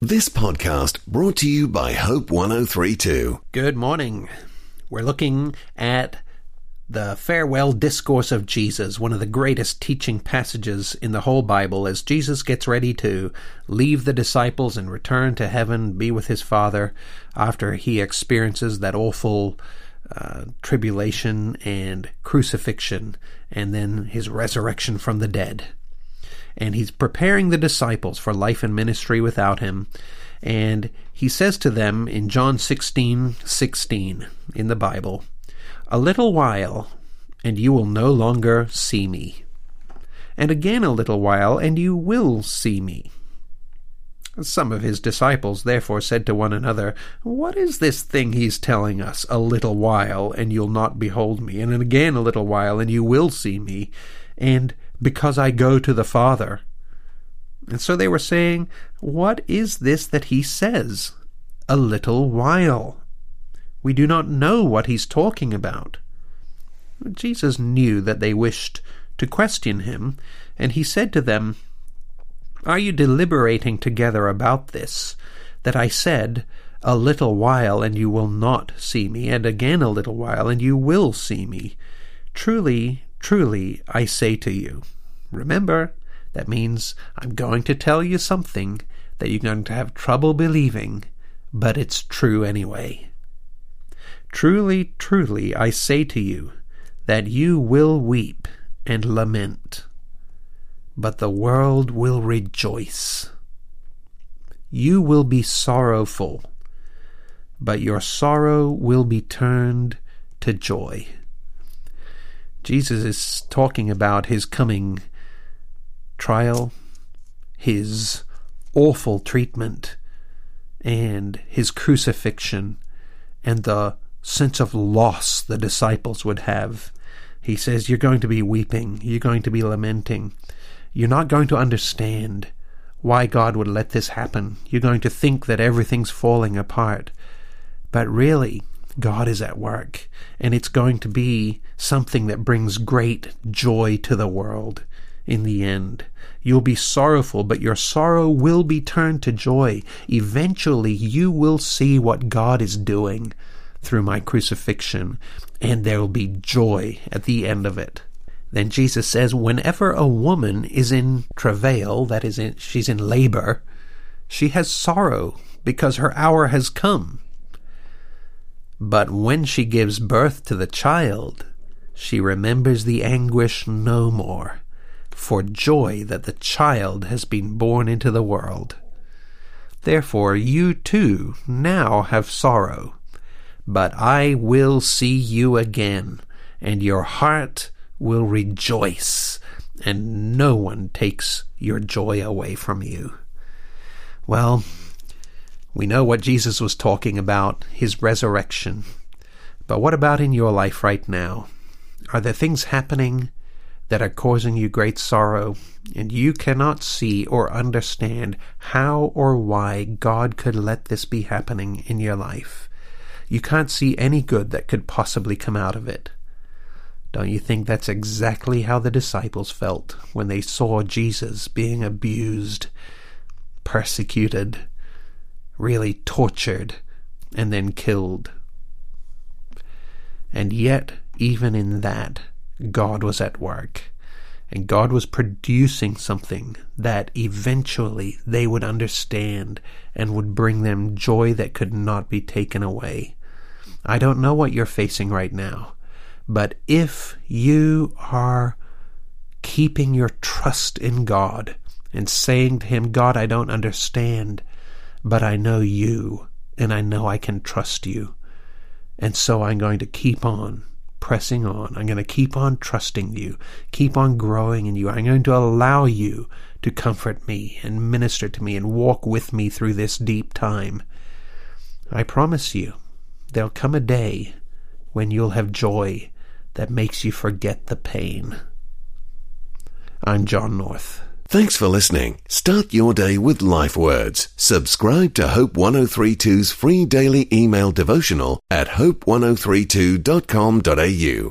This podcast brought to you by Hope 1032. Good morning. We're looking at the farewell discourse of Jesus, one of the greatest teaching passages in the whole Bible, as Jesus gets ready to leave the disciples and return to heaven, be with his Father, after he experiences that awful tribulation and crucifixion, and then his resurrection from the dead. And he's preparing the disciples for life and ministry without him. And he says to them in John 16:16 in the Bible, "A little while, and you will no longer see me. And again a little while, and you will see me." Some of his disciples therefore said to one another, "What is this thing he's telling us? A little while, and you'll not behold me. And again a little while, and you will see me. And because I go to the Father." And so they were saying, "What is this that he says? A little while. We do not know what he's talking about." Jesus knew that they wished to question him, and he said to them, "Are you deliberating together about this, that I said, 'A little while, and you will not see me, and again a little while, and you will see me'? Truly, truly, I say to you." Remember, that means I'm going to tell you something that you're going to have trouble believing, but it's true anyway. "Truly, truly, I say to you, that you will weep and lament, but the world will rejoice. You will be sorrowful, but your sorrow will be turned to joy." Jesus is talking about his coming trial, his awful treatment, and his crucifixion, and the sense of loss the disciples would have. He says, you're going to be weeping, you're going to be lamenting. You're not going to understand why God would let this happen. You're going to think that everything's falling apart. But really, God is at work, and it's going to be something that brings great joy to the world in the end. You'll be sorrowful, but your sorrow will be turned to joy. Eventually, you will see what God is doing through my crucifixion, and there will be joy at the end of it. Then Jesus says, whenever a woman is in travail, that is, she's in labor, she has sorrow because her hour has come. But when she gives birth to the child, she remembers the anguish no more, for joy that the child has been born into the world. Therefore you too now have sorrow, but I will see you again, and your heart will rejoice, and no one takes your joy away from you. Well, we know what Jesus was talking about, his resurrection. But what about in your life right now? Are there things happening that are causing you great sorrow, and you cannot see or understand how or why God could let this be happening in your life? You can't see any good that could possibly come out of it. Don't you think that's exactly how the disciples felt when they saw Jesus being abused, persecuted, really tortured, and then killed? And yet, even in that, God was at work, and God was producing something that eventually they would understand and would bring them joy that could not be taken away. I don't know what you're facing right now, but if you are keeping your trust in God and saying to him, God, I don't understand, but I know you, and I know I can trust you, and so I'm going to keep on pressing on. I'm going to keep on trusting you, keep on growing in you. I'm going to allow you to comfort me and minister to me and walk with me through this deep time. I promise you, there'll come a day when you'll have joy that makes you forget the pain. I'm John North. Thanks for listening. Start your day with Life Words. Subscribe to Hope 1032's free daily email devotional at hope1032.com.au.